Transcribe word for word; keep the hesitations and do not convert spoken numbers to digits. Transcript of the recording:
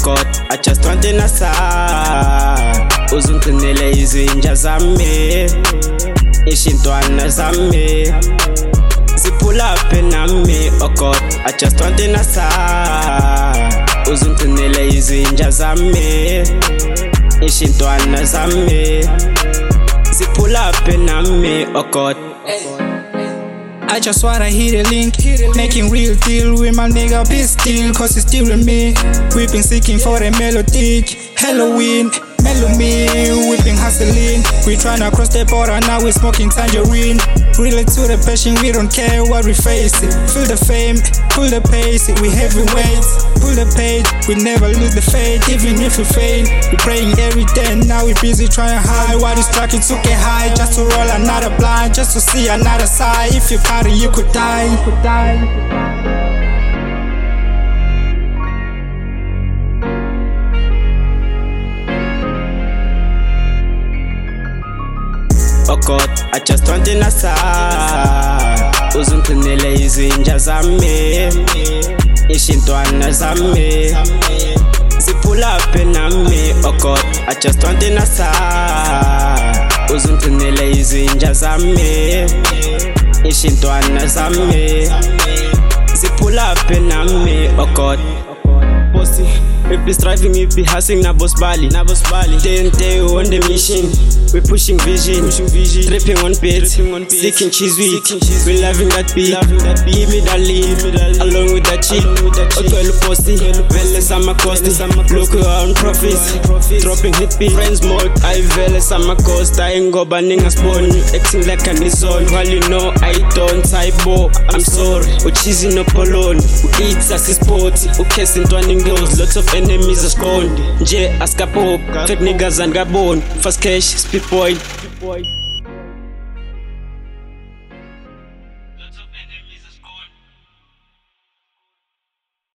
God, I just want in a sa uzuntinele izinja zami ishintwana zami ziphula phe nami. Oh God, I just want in a sa uzuntinele izinja zami ishintwana zami ziphula phe nami. Oh God, I just wanna hit a link, making real deal with my nigga Pistol, cause he's still with me. We've been seeking for a melodic Halloween, mellow me, we've been hustling. We tryna cross the border, now we're smoking tangerine. Relate to the passion, we don't care what we face. Feel the fame, pull the pace, we heavyweights. Pull the page, we never lose the faith, even if we fail. We praying every day, now we busy trying high. While this track it took a high, just to roll another blind, just to see another side. If you carry, you could die, you could die. Oh God, I just want in a sa uzuntinele izinja zami ishintwana zami ziphula phe nami. Oh God, I just want in a sa uzuntinele izinja zami ishintwana zami ziphula phe nami. Oh God, bossy, we be striving, we be hustling, na boss Bali, na boss Bali. Day and day on the mission, we pushing vision, pushing vision, tripping on beats, seeking cheese week. We loving that beat, give me that lead, along with that cheat. Otwele posti, vele sama costi, look around profits, dropping hit beat. Friends mode, I vele sama costa, ingoba ninga spawn, acting like an zone. While you know I don't, I bo, I'm sorry. We cheesy no polon, we eat sassy sport, we kissing twenty girls, lots of enemies are scorned. Nje aska pop, fake niggas and gabon, fast cash, speed point.